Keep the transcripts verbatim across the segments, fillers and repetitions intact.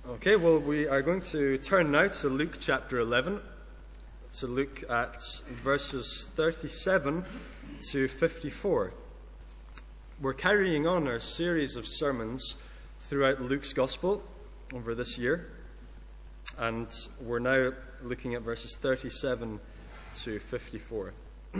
Okay, well, we are going to turn now to Luke chapter eleven, to look at verses thirty-seven to fifty-four. We're carrying on our series of sermons throughout Luke's Gospel over this year, and we're now looking at verses thirty-seven to fifty-four.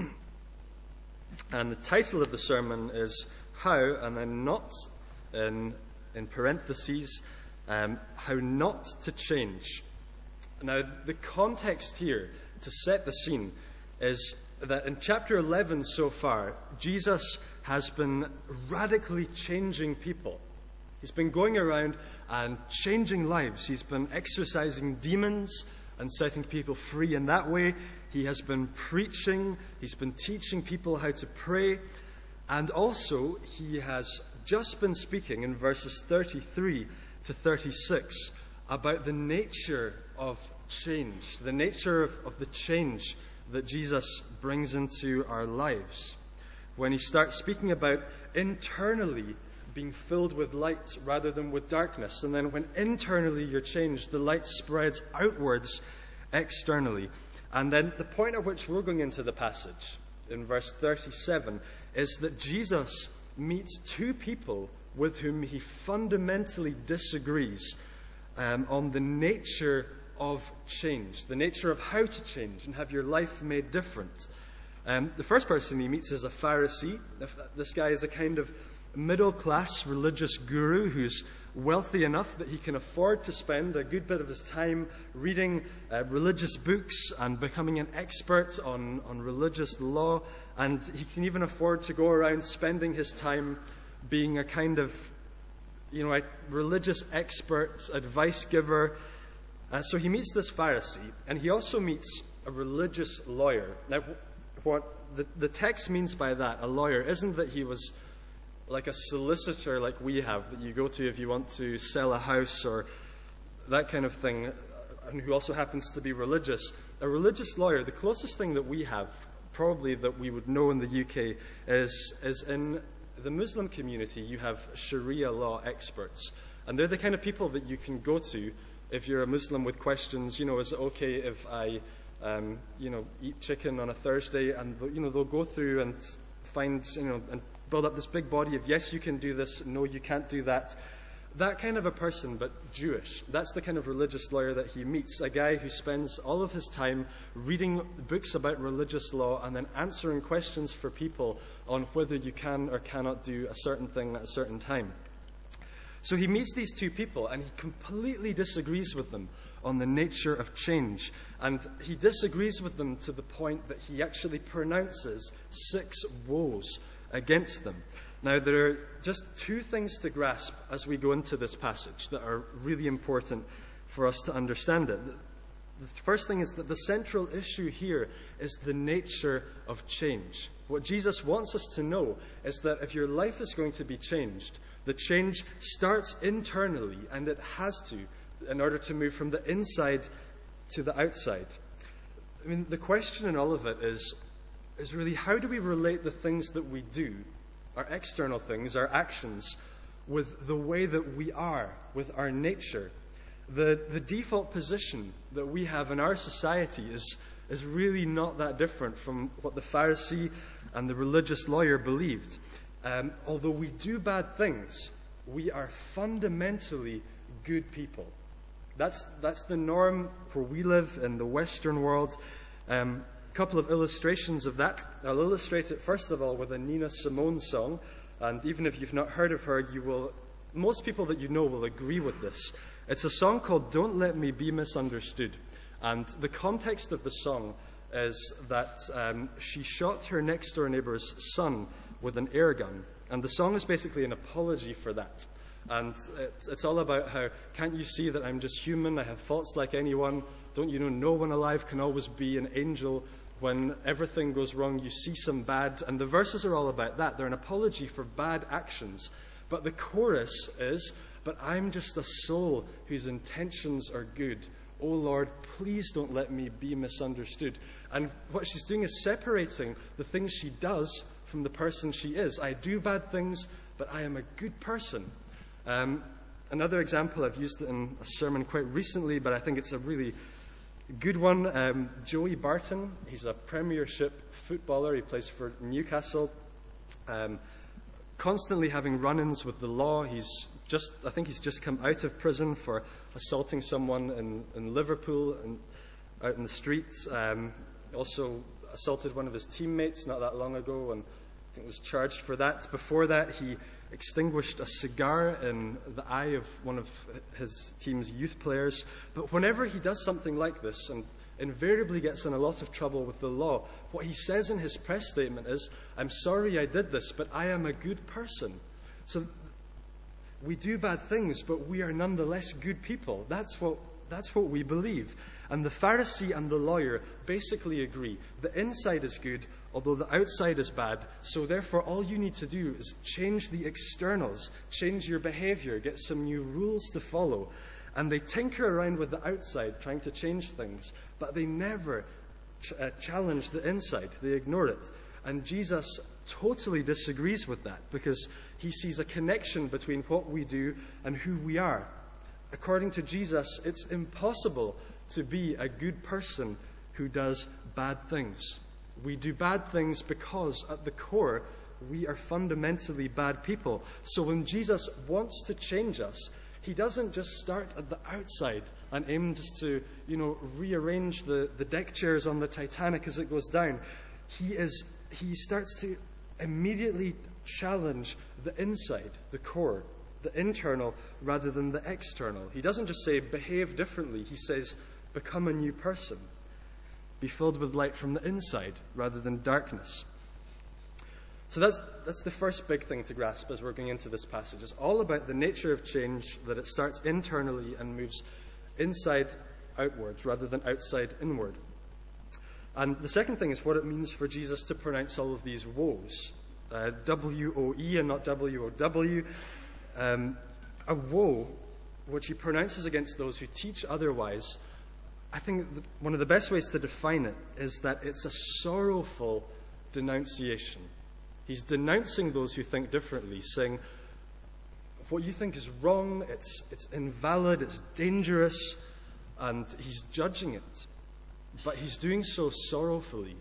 And the title of the sermon is How, and then not in, in parentheses, Um, how not to change. Now, the context here, to set the scene, is that in chapter eleven so far, Jesus has been radically changing people. He's been going around and changing lives. He's been exorcising demons and setting people free in that way. He has been preaching. He's been teaching people how to pray. And also, he has just been speaking in verses thirty-three to thirty-six about the nature of change, the nature of, of the change that Jesus brings into our lives. When he starts speaking about internally being filled with light rather than with darkness, and then when internally you're changed, the light spreads outwards externally. And then the point at which we're going into the passage, in verse thirty-seven, is that Jesus meets two people with whom he fundamentally disagrees um, on the nature of change, the nature of how to change and have your life made different. Um, the first person he meets is a Pharisee. This guy is a kind of middle-class religious guru who's wealthy enough that he can afford to spend a good bit of his time reading uh, religious books and becoming an expert on, on religious law, and he can even afford to go around spending his time being a kind of, you know, a religious expert, advice giver. Uh, so he meets this Pharisee, and he also meets a religious lawyer. Now, what the, the text means by that, a lawyer, isn't that he was like a solicitor like we have, that you go to if you want to sell a house or that kind of thing, and who also happens to be religious. A religious lawyer, the closest thing that we have, probably that we would know in the U K, is, is in the Muslim community. You have Sharia law experts, and they're the kind of people that you can go to if you're a Muslim with questions. You know, is it okay if I, um, you know, eat chicken on a Thursday? And you know, they'll go through and find, you know, and build up this big body of yes, you can do this, no, you can't do that. That kind of a person, but Jewish. That's the kind of religious lawyer that he meets, a guy who spends all of his time reading books about religious law and then answering questions for people on whether you can or cannot do a certain thing at a certain time. So he meets these two people and he completely disagrees with them on the nature of change. And he disagrees with them to the point that he actually pronounces six woes against them. Now, there are just two things to grasp as we go into this passage that are really important for us to understand it. The first thing is that the central issue here is the nature of change. What Jesus wants us to know is that if your life is going to be changed, the change starts internally, and it has to, in order to move from the inside to the outside. I mean, the question in all of it is, is really, how do we relate the things that we do, our external things, our actions, with the way that we are, with our nature? The the default position that we have in our society is, is really not that different from what the Pharisee and the religious lawyer believed. Um, although we do bad things, we are fundamentally good people. That's, that's the norm where we live in the Western world. Um, couple of illustrations of that. I'll illustrate it first of all with a Nina Simone song, and even if you've not heard of her, you will, most people that you know will agree with this. It's a song called Don't Let Me Be Misunderstood, and the context of the song is that um, she shot her next door neighbor's son with an air gun, and the song is basically an apology for that. And it's, it's all about how, can't you see that I'm just human, I have faults like anyone, don't you know no one alive can always be an angel? When everything goes wrong, you see some bad. And the verses are all about that. They're an apology for bad actions. But the chorus is, but I'm just a soul whose intentions are good. Oh Lord, please don't let me be misunderstood. And what she's doing is separating the things she does from the person she is. I do bad things, but I am a good person. Um, another example, I've used it in a sermon quite recently, but I think it's a really good one. Um, Joey Barton, he's a Premiership footballer. He plays for Newcastle. Um, constantly having run-ins with the law. He's just, I think he's just come out of prison for assaulting someone in, in Liverpool and out in the streets. Um, also assaulted one of his teammates not that long ago, and I think was charged for that. Before that, he extinguished a cigar in the eye of one of his team's youth players. But whenever he does something like this, and invariably gets in a lot of trouble with the law, what he says in his press statement is, "I'm sorry I did this, but I am a good person." So we do bad things, but we are nonetheless good people. That's what that's what we believe. And the Pharisee and the lawyer basically agree. The inside is good, although the outside is bad. So therefore, all you need to do is change the externals, change your behavior, get some new rules to follow. And they tinker around with the outside, trying to change things, but they never ch- uh, challenge the inside. They ignore it. And Jesus totally disagrees with that, because he sees a connection between what we do and who we are. According to Jesus, it's impossible to be a good person who does bad things. We do bad things because at the core, we are fundamentally bad people. So when Jesus wants to change us, he doesn't just start at the outside and aim just to, you know, rearrange the, the deck chairs on the Titanic as it goes down. He is he starts to immediately challenge the inside, the core, the internal, rather than the external. He doesn't just say, behave differently. He says, become a new person. Be filled with light from the inside, rather than darkness. So that's that's the first big thing to grasp as we're going into this passage. It's all about the nature of change, that it starts internally and moves inside outwards rather than outside inward. And the second thing is what it means for Jesus to pronounce all of these woes. Uh, W O E and not W O W. Um, a woe, which he pronounces against those who teach otherwise. I think one of the best ways to define it is that it's a sorrowful denunciation. He's denouncing those who think differently, saying, what you think is wrong, it's it's invalid, it's dangerous, and he's judging it. But he's doing so sorrowfully.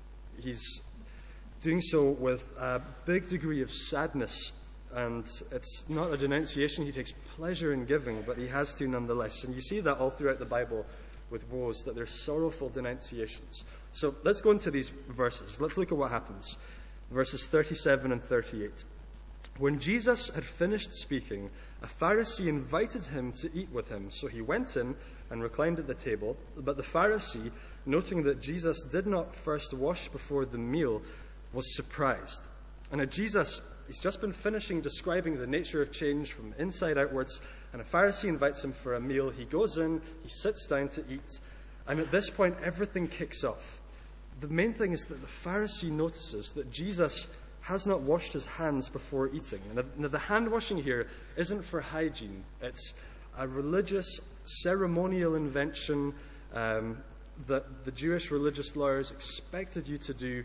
He's doing so with a big degree of sadness, and it's not a denunciation he takes pleasure in giving, but he has to nonetheless. And you see that all throughout the Bible with woes, that they're sorrowful denunciations. So let's go into these verses. Let's look at what happens. Verses thirty-seven and thirty-eight. When Jesus had finished speaking, a Pharisee invited him to eat with him. So he went in and reclined at the table. But the Pharisee, noting that Jesus did not first wash before the meal, was surprised. And now Jesus, he's just been finishing describing the nature of change from inside outwards, and a Pharisee invites him for a meal. He goes in, he sits down to eat, and at this point everything kicks off. The main thing is that the Pharisee notices that Jesus has not washed his hands before eating. And the hand washing here isn't for hygiene. It's a religious, ceremonial invention um, that the Jewish religious lawyers expected you to do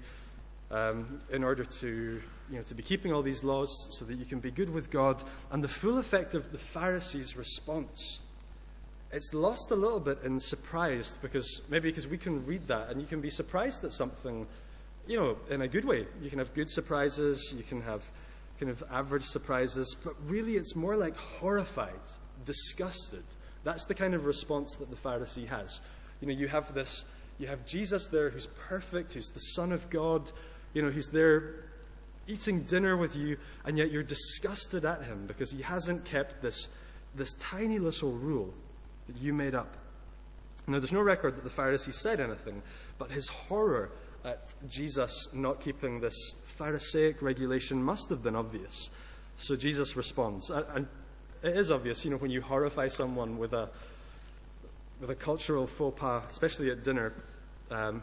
um, in order to, you know, to be keeping all these laws so that you can be good with God. And the full effect of the Pharisees' response, it's lost a little bit in surprise, because maybe because we can read that and you can be surprised at something, you know, in a good way. You can have good surprises, you can have kind of average surprises, but really it's more like horrified, disgusted. That's the kind of response that the Pharisee has. You know, you have this, you have Jesus there who's perfect, who's the Son of God, you know, he's there eating dinner with you, and yet you're disgusted at him because he hasn't kept this, this tiny little rule that you made up. Now, there's no record that the Pharisee said anything, but his horror at Jesus not keeping this Pharisaic regulation must have been obvious. So Jesus responds, and it is obvious, you know, when you horrify someone with a with a cultural faux pas, especially at dinner. Um,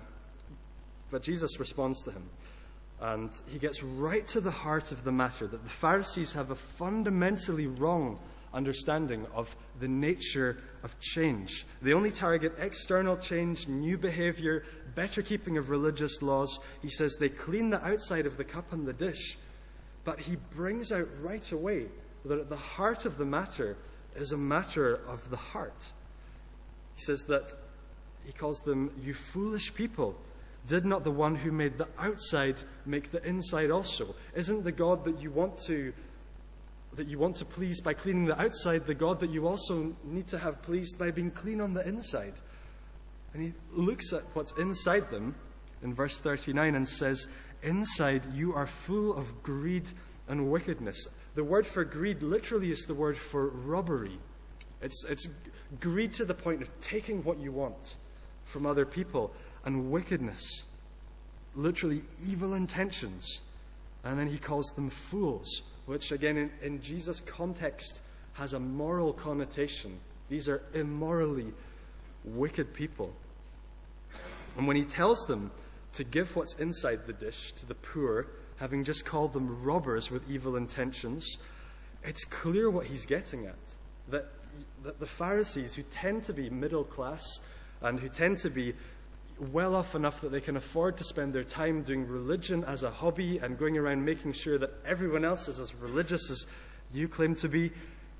but Jesus responds to him, and he gets right to the heart of the matter, that the Pharisees have a fundamentally wrong understanding of the nature of change. They only target external change, new behavior, better keeping of religious laws. He says they clean the outside of the cup and the dish. But he brings out right away that at the heart of the matter is a matter of the heart. He says that he calls them, you foolish people. Did not the one who made the outside make the inside also? Isn't the God that you want to that you want to please by cleaning the outside the God that you also need to have pleased by being clean on the inside? And he looks at what's inside them in verse thirty-nine and says, inside you are full of greed and wickedness. The word for greed literally is the word for robbery. It's, it's greed to the point of taking what you want from other people, and wickedness, literally evil intentions. And then he calls them fools, which again in, in Jesus' context has a moral connotation. These are immorally wicked people. And when he tells them to give what's inside the dish to the poor, having just called them robbers with evil intentions, it's clear what he's getting at. That, that the Pharisees, who tend to be middle class and who tend to be well off enough that they can afford to spend their time doing religion as a hobby and going around making sure that everyone else is as religious as you claim to be,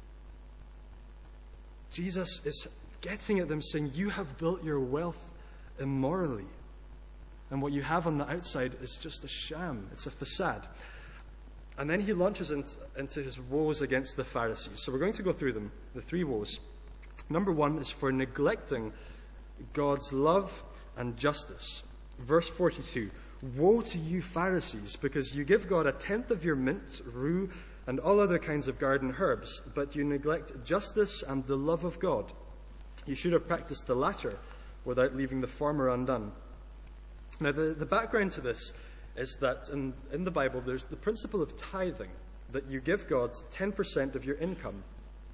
Jesus is getting at them saying, you have built your wealth immorally. And what you have on the outside is just a sham. It's a facade. And then he launches into, into his woes against the Pharisees. So we're going to go through them, the three woes. Number one is for neglecting God's love and justice. Verse forty-two, woe to you Pharisees, because you give God a tenth of your mint, rue, and all other kinds of garden herbs, but you neglect justice and the love of God. You should have practiced the latter without leaving the former undone. Now, the, the background to this is that in, in the Bible, there's the principle of tithing, that you give God ten percent of your income.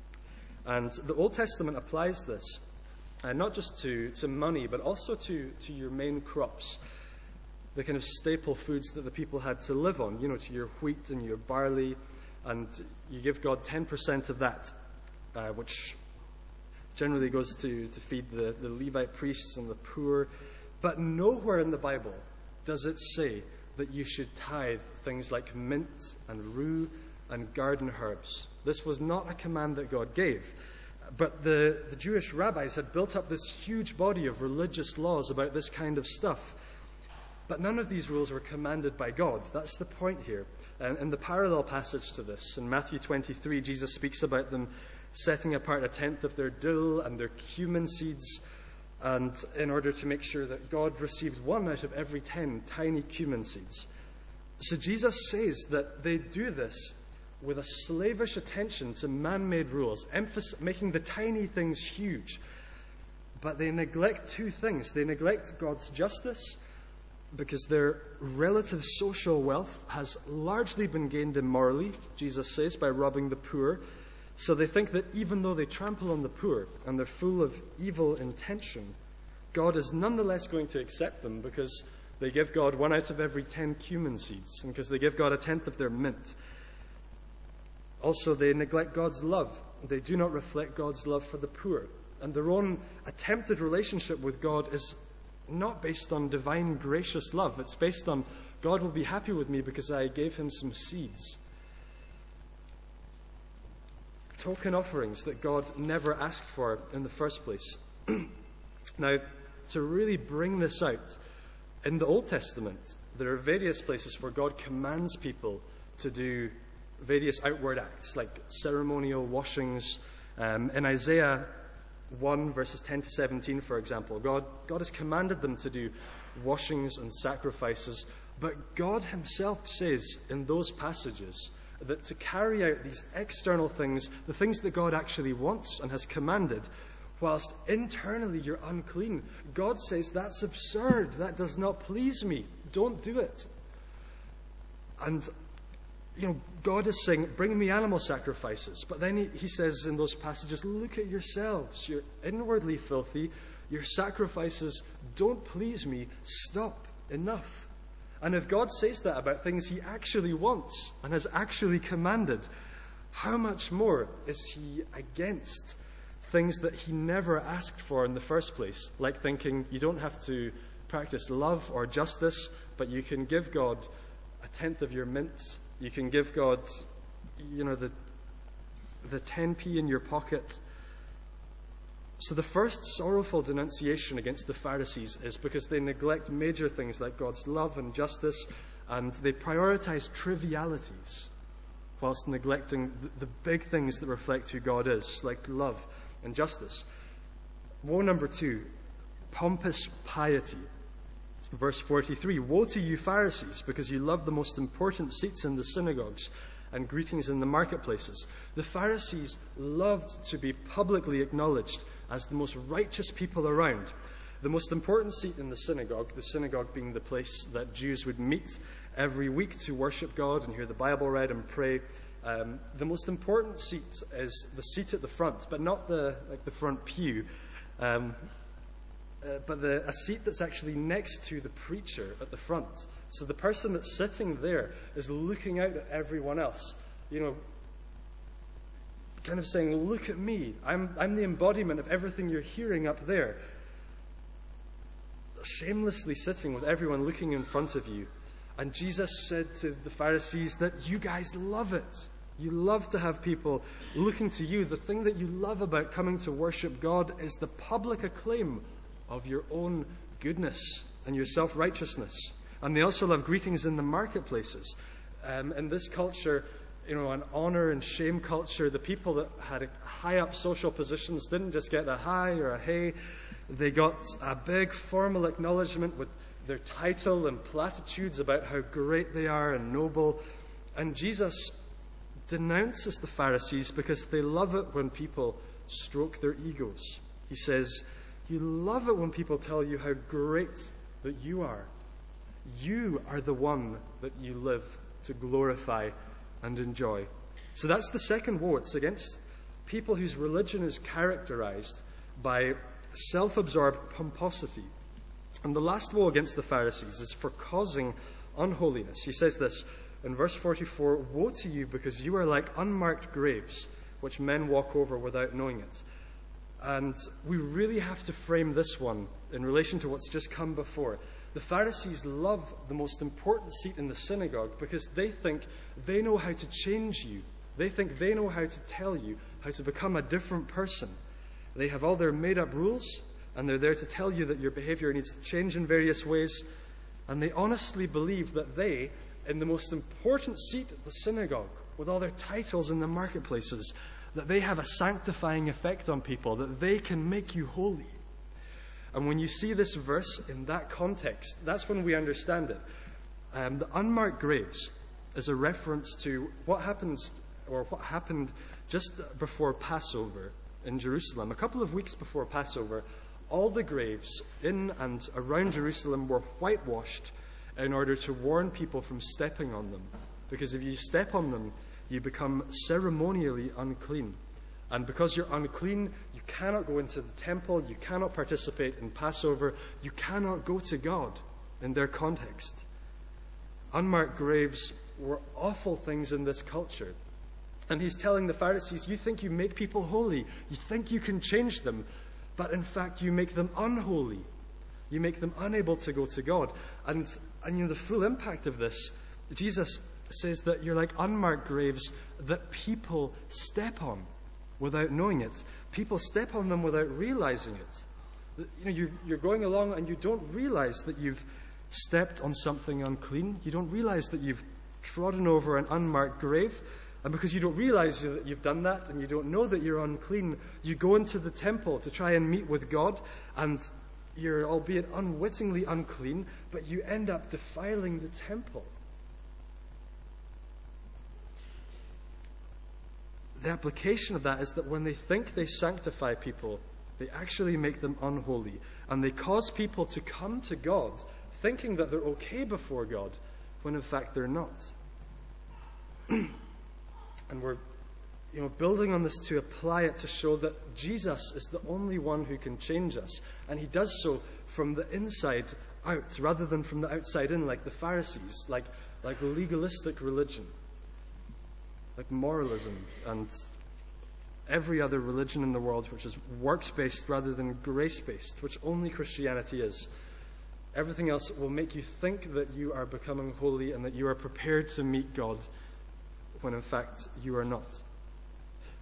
And the Old Testament applies this, uh, not just to, to money, but also to, to your main crops, the kind of staple foods that the people had to live on, you know, to your wheat and your barley, and you give God ten percent of that, uh, which generally goes to, to feed the, the Levite priests and the poor. But nowhere in the Bible does it say that you should tithe things like mint and rue and garden herbs. This was not a command that God gave. But the, the Jewish rabbis had built up this huge body of religious laws about this kind of stuff. But none of these rules were commanded by God. That's the point here. And in the parallel passage to this, in Matthew twenty-three, Jesus speaks about them setting apart a tenth of their dill and their cumin seeds, and in order to make sure that God received one out of every ten tiny cumin seeds. So Jesus says that they do this with a slavish attention to man-made rules, emphasis, making the tiny things huge. But they neglect two things. They neglect God's justice, because their relative social wealth has largely been gained immorally, Jesus says, by robbing the poor. So they think that even though they trample on the poor and they're full of evil intention, God is nonetheless going to accept them because they give God one out of every ten cumin seeds and because they give God a tenth of their mint. Also, they neglect God's love. They do not reflect God's love for the poor. And their own attempted relationship with God is not based on divine gracious love. It's based on God will be happy with me because I gave him some seeds. Token offerings that God never asked for in the first place. Now, to really bring this out, in the Old Testament, there are various places where God commands people to do various outward acts, like ceremonial washings. Um, in Isaiah one, verses ten to seventeen, for example, God, God has commanded them to do washings and sacrifices, but God himself says in those passages that to carry out these external things, the things that God actually wants and has commanded, whilst internally you're unclean, God says that's absurd. That does not please me. Don't do it. And, you know, God is saying, bring me animal sacrifices. But then he, he says in those passages, look at yourselves. You're inwardly filthy. Your sacrifices don't please me. Stop. Enough. And if God says that about things he actually wants and has actually commanded, how much more is he against things that he never asked for in the first place? Like thinking you don't have to practice love or justice, but you can give God a tenth of your mints. You can give God, you know, the the ten p in your pocket. So the first sorrowful denunciation against the Pharisees is because they neglect major things like God's love and justice, and they prioritize trivialities whilst neglecting the big things that reflect who God is, like love and justice. Woe number two, pompous piety. Verse forty-three, woe to you Pharisees, because you love the most important seats in the synagogues and greetings in the marketplaces. The Pharisees loved to be publicly acknowledged as the most righteous people around. The most important seat in the synagogue, the synagogue being the place that Jews would meet every week to worship God and hear the Bible read and pray. Um, the most important seat is the seat at the front, but not the like the front pew, um, uh, but the, a seat that's actually next to the preacher at the front. So the person that's sitting there is looking out at everyone else, you know, kind of saying, look at me. I'm, I'm the embodiment of everything you're hearing up there. Shamelessly sitting with everyone looking in front of you. And Jesus said to the Pharisees that you guys love it. You love to have people looking to you. The thing that you love about coming to worship God is the public acclaim of your own goodness and your self-righteousness. And they also love greetings in the marketplaces. Um, in this culture, you know, an honor and shame culture, the people that had high up social positions didn't just get a hi or a hey. They got a big formal acknowledgement with their title and platitudes about how great they are and noble. And Jesus denounces the Pharisees because they love it when people stroke their egos. He says, you love it when people tell you how great that you are. You are the one that you live to glorify and enjoy. So that's the second woe. It's against people whose religion is characterized by self-absorbed pomposity. And the last woe against the Pharisees is for causing unholiness. He says this in verse forty-four, woe to you because you are like unmarked graves, which men walk over without knowing it. And we really have to frame this one in relation to what's just come before. The Pharisees love the most important seat in the synagogue because they think they know how to change you. They think they know how to tell you how to become a different person. They have all their made-up rules, and they're there to tell you that your behavior needs to change in various ways. And they honestly believe that they, in the most important seat at the synagogue, with all their titles in the marketplaces, that they have a sanctifying effect on people, that they can make you holy. And when you see this verse in that context, that's when we understand it. Um, the unmarked graves is a reference to what happens, or what happened just before Passover in Jerusalem. A couple of weeks before Passover, all the graves in and around Jerusalem were whitewashed in order to warn people from stepping on them. Because if you step on them, you become ceremonially unclean. And because you're unclean, you cannot go into the temple, you cannot participate in Passover, you cannot go to God in their context. Unmarked graves were awful things in this culture. And he's telling the Pharisees, you think you make people holy, you think you can change them, but in fact you make them unholy. You make them unable to go to God. And, and you know, the full impact of this, Jesus says that you're like unmarked graves that people step on without knowing it. People step on them without realizing it. You know, you're, you're going along and you don't realize that you've stepped on something unclean. You don't realize that you've trodden over an unmarked grave. And because you don't realize that you've done that and you don't know that you're unclean, you go into the temple to try and meet with God, and you're albeit unwittingly unclean, but you end up defiling the temple. The application of that is that when they think they sanctify people, they actually make them unholy. And they cause people to come to God thinking that they're okay before God, when in fact they're not. And we're you know, building on this to apply it to show that Jesus is the only one who can change us. And he does so from the inside out, rather than from the outside in, like the Pharisees, like, like legalistic religion, like moralism, and every other religion in the world which is works-based rather than grace-based, which only Christianity is. Everything else will make you think that you are becoming holy and that you are prepared to meet God, when in fact you are not.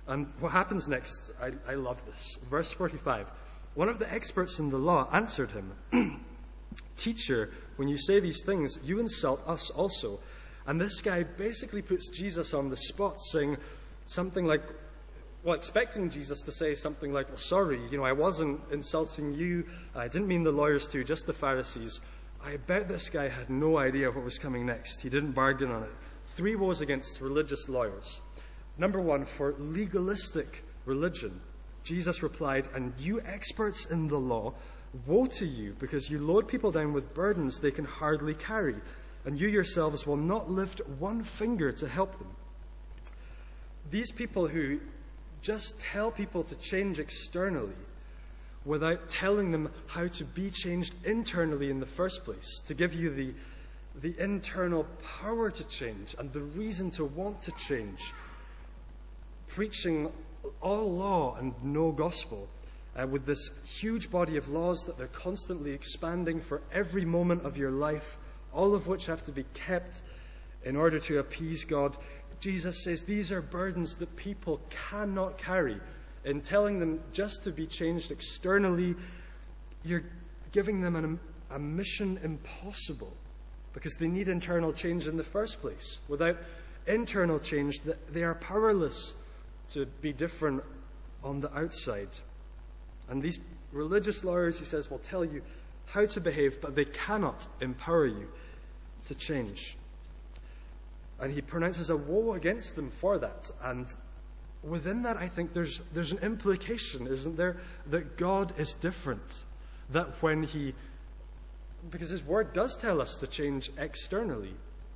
And what happens next, I, I love this. Verse forty-five. One of the experts in the law answered him, "Teacher, when you say these things, you insult us also." And this guy basically puts Jesus on the spot, saying something like, well, expecting Jesus to say something like, well, sorry, you know, I wasn't insulting you. I didn't mean the lawyers too, just the Pharisees. I bet this guy had no idea what was coming next. He didn't bargain on it. Three woes against religious lawyers. Number one, for legalistic religion. Jesus replied, "And you experts in the law, woe to you, because you load people down with burdens they can hardly carry, and you yourselves will not lift one finger to help them." These people who just tell people to change externally without telling them how to be changed internally in the first place, to give you the, the internal power to change and the reason to want to change, preaching all law and no gospel, uh, with this huge body of laws that they're constantly expanding for every moment of your life, all of which have to be kept in order to appease God. Jesus says these are burdens that people cannot carry. In telling them just to be changed externally, you're giving them an, a mission impossible, because they need internal change in the first place. Without internal change, they are powerless to be different on the outside. And these religious lawyers, he says, will tell you how to behave, but they cannot empower you to change. And he pronounces a woe against them for that. And within that, I think there's there's an implication, isn't there, that God is different. That when he, because his word does tell us to change externally,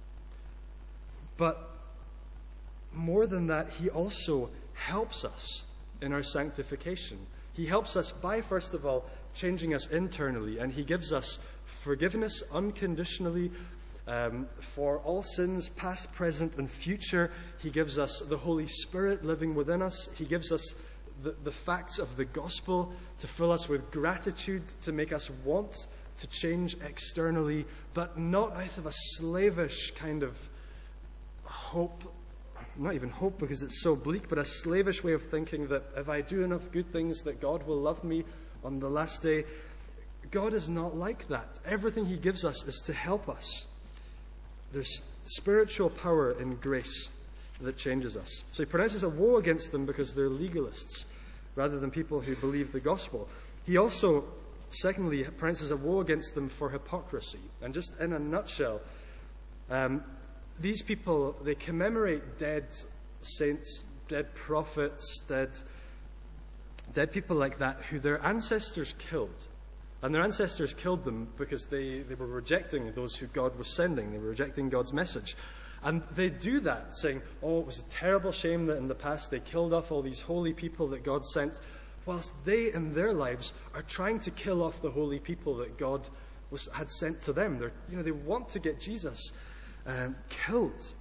but more than that, he also helps us in our sanctification. He helps us by, first of all, changing us internally, and he gives us forgiveness unconditionally um, for all sins, past, present, and future. He gives us the Holy Spirit living within us. He gives us the, the facts of the gospel to fill us with gratitude, to make us want to change externally, but not out of a slavish kind of hope. Not even hope, because it's so bleak, but a slavish way of thinking that if I do enough good things that God will love me on the last day. God is not like that. Everything he gives us is to help us. There's spiritual power in grace that changes us. So he pronounces a woe against them because they're legalists rather than people who believe the gospel. He also, secondly, pronounces a woe against them for hypocrisy. And just in a nutshell, um, these people, they commemorate dead saints, dead prophets, dead, dead people like that who their ancestors killed. And their ancestors killed them because they, they were rejecting those who God was sending. They were rejecting God's message. And they do that, saying, oh, it was a terrible shame that in the past they killed off all these holy people that God sent, whilst they in their lives are trying to kill off the holy people that God was, had sent to them. They're, you know, they want to get Jesus um, killed.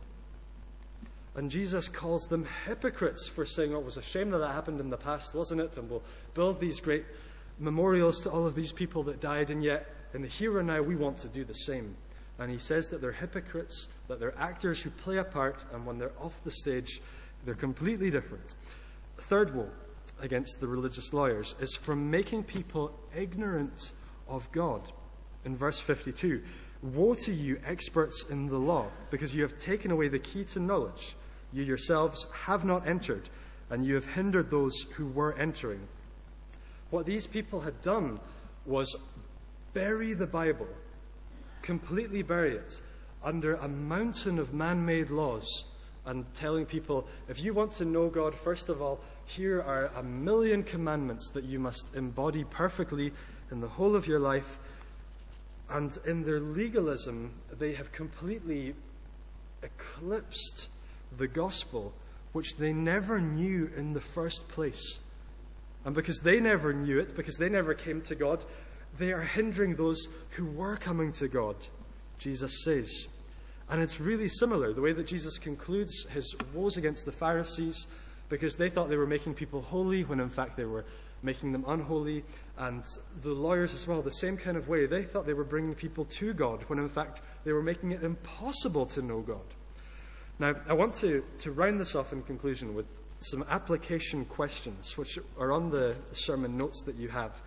And Jesus calls them hypocrites for saying, oh, it was a shame that that happened in the past, wasn't it? And we'll build these great memorials to all of these people that died, and yet in the here and now we want to do the same. And he says that they're hypocrites, that they're actors who play a part, and when they're off the stage, they're completely different. Third woe against the religious lawyers is from making people ignorant of God. In verse fifty-two, woe to you, experts in the law, because you have taken away the key to knowledge. You yourselves have not entered, and you have hindered those who were entering. What these people had done was bury the Bible, completely bury it, under a mountain of man-made laws, and telling people, if you want to know God, first of all, here are a million commandments that you must embody perfectly in the whole of your life. And in their legalism, they have completely eclipsed the gospel, which they never knew in the first place. And because they never knew it, because they never came to God, they are hindering those who were coming to God, Jesus says. And it's really similar, the way that Jesus concludes his woes against the Pharisees, because they thought they were making people holy, when in fact they were making them unholy. And the lawyers as well, the same kind of way. They thought they were bringing people to God, when in fact they were making it impossible to know God. Now, I want to, to round this off in conclusion with some application questions, which are on the sermon notes that you have.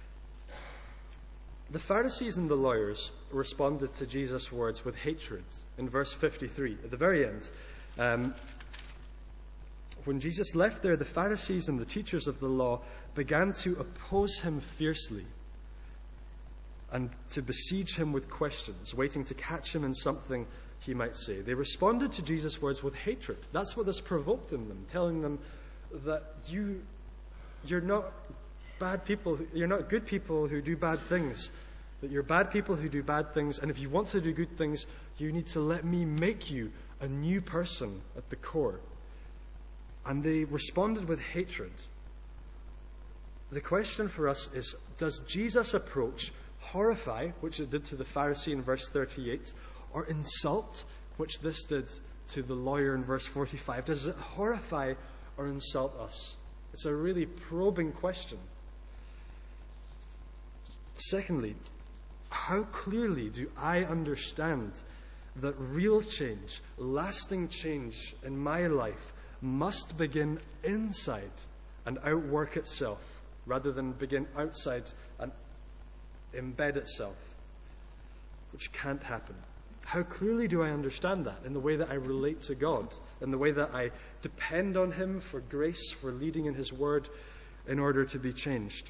The Pharisees and the lawyers responded to Jesus' words with hatred in verse fifty-three, at the very end. Um, when Jesus left there, the Pharisees and the teachers of the law began to oppose him fiercely and to besiege him with questions, waiting to catch him in something he might say. They responded to Jesus' words with hatred. That's what this provoked in them, telling them that you, you're not bad people, you're not good people who do bad things, that you're bad people who do bad things, and if you want to do good things, you need to let me make you a new person at the core. And they responded with hatred. The question for us is, does Jesus' approach horrify, which it did to the Pharisee in verse thirty-eight, or insult, which this did to the lawyer in verse forty-five? Does it horrify or insult us? It's a really probing question. Secondly, how clearly do I understand that real change, lasting change in my life, must begin inside and outwork itself, rather than begin outside and embed itself, which can't happen? How clearly do I understand that in the way that I relate to God, in the way that I depend on Him for grace, for leading in His Word in order to be changed?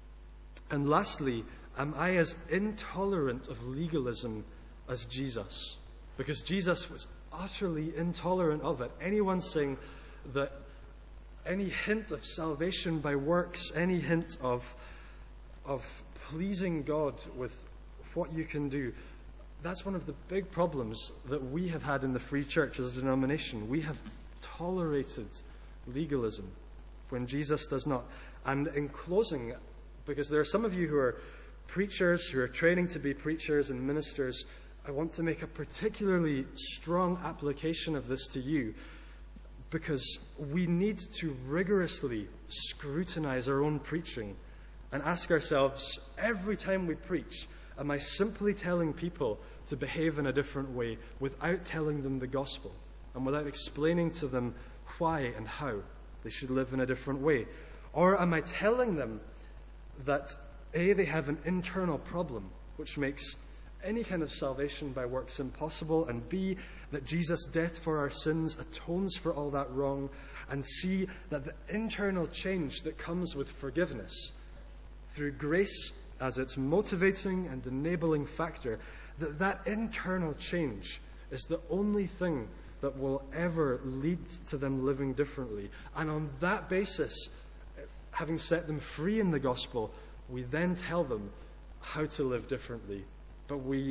And lastly, am I as intolerant of legalism as Jesus? Because Jesus was utterly intolerant of it. Anyone saying that any hint of salvation by works, any hint of, of pleasing God with what you can do, that's one of the big problems that we have had in the Free Church as a denomination. We have tolerated legalism when Jesus does not. And in closing, because there are some of you who are preachers, who are training to be preachers and ministers, I want to make a particularly strong application of this to you, because we need to rigorously scrutinize our own preaching and ask ourselves, every time we preach, am I simply telling people to behave in a different way without telling them the gospel and without explaining to them why and how they should live in a different way? Or am I telling them that A, they have an internal problem which makes any kind of salvation by works impossible, and B, that Jesus' death for our sins atones for all that wrong, and C, that the internal change that comes with forgiveness through grace as its motivating and enabling factor, that that internal change is the only thing that will ever lead to them living differently. And on that basis, having set them free in the gospel, we then tell them how to live differently. But we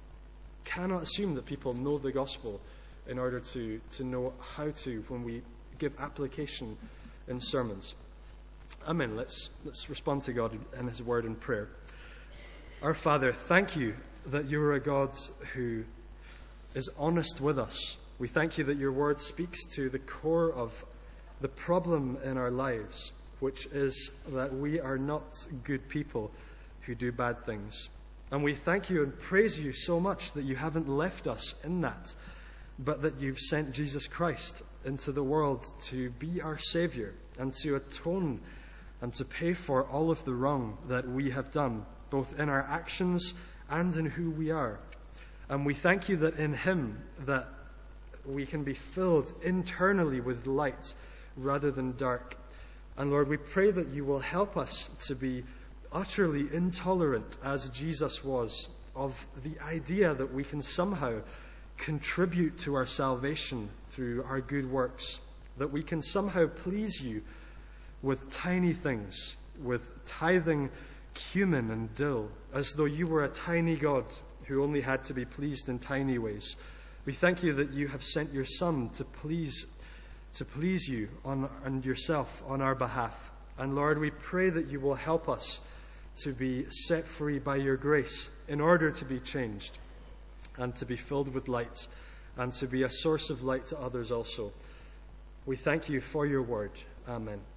cannot assume that people know the gospel in order to, to know how to when we give application in sermons. Amen. Let's, let's respond to God and His Word in prayer. Our Father, thank you that you are a God who is honest with us. We thank you that your Word speaks to the core of the problem in our lives, which is that we are not good people who do bad things. And we thank you and praise you so much that you haven't left us in that, but that you've sent Jesus Christ into the world to be our Savior and to atone and to pay for all of the wrong that we have done, both in our actions and in who we are. And we thank you that in Him that we can be filled internally with light rather than dark. And Lord, we pray that you will help us to be utterly intolerant, as Jesus was, of the idea that we can somehow contribute to our salvation through our good works, that we can somehow please you with tiny things, with tithing cumin and dill, as though you were a tiny God who only had to be pleased in tiny ways. We thank you that you have sent your Son to please to please you on, and yourself on our behalf. And Lord, we pray that you will help us to be set free by your grace in order to be changed and to be filled with light and to be a source of light to others also. We thank you for your word. Amen.